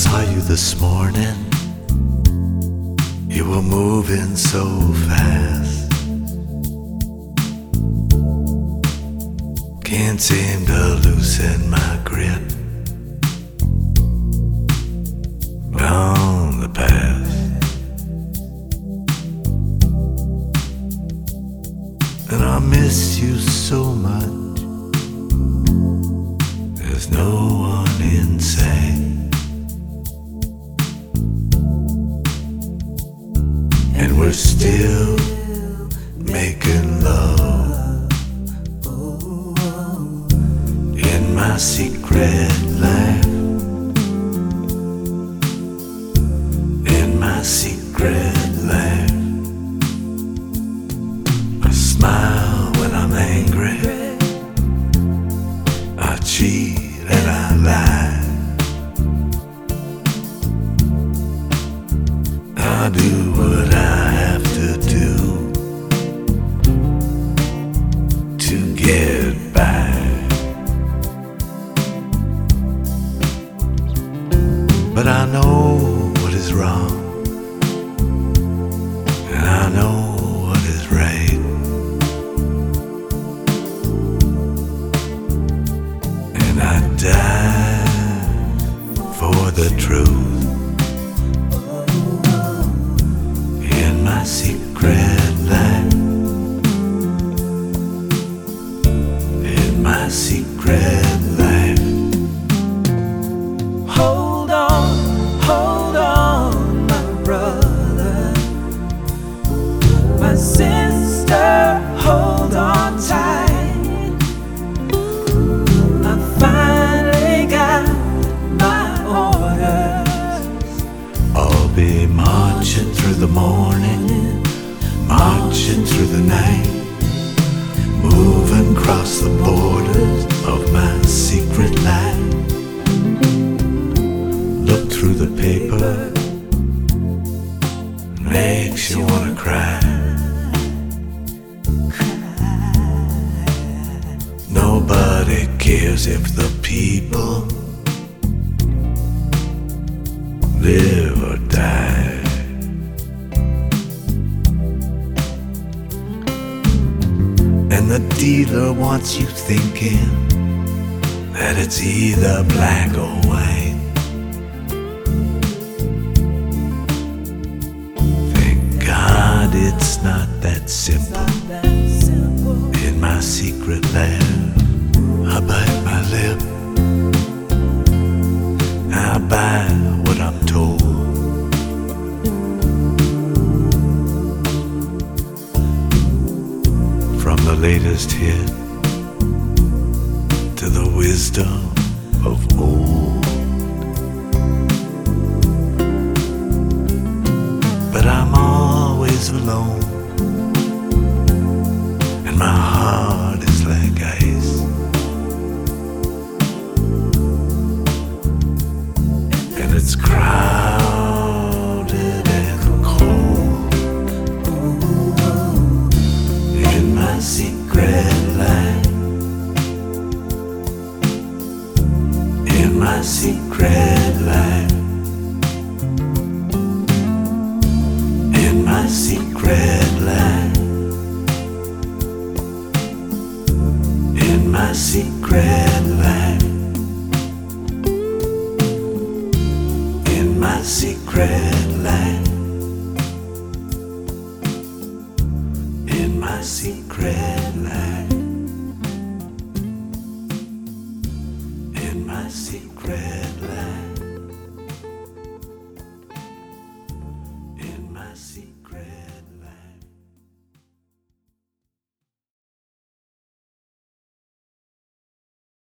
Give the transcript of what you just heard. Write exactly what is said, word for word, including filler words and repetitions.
saw you this morning. You were moving so fast. Can't seem to loosen my grip on the past. And I miss you so much. There's no one in sight. And we're still making love in my secret life. In my secret life. I smile when I'm angry. I cheat and I lie. I do what I have to do to get by. But I know what is wrong, and I know what is right. And I die for the truth. In my secret life. In my secret life. Hold on, hold on, my brother, my sister, hold on tight. I finally got my orders. I'll be marching through the morning, marching through the night, moving across the borders of my secret life. Look through the paper, makes you wanna cry. Nobody cares if the people live or die. And the dealer wants you thinking that it's either black or white. Thank God it's not that simple. In my secret lab, I bite my lip. I buy what I'm told. From the latest hit to the wisdom of old. But I'm always alone, and my heart is like ice. And it's crowded and cold. In my secret life. In my secret life. In my secret life. In my secret life. In my secret life. In my secret life. In my secret life.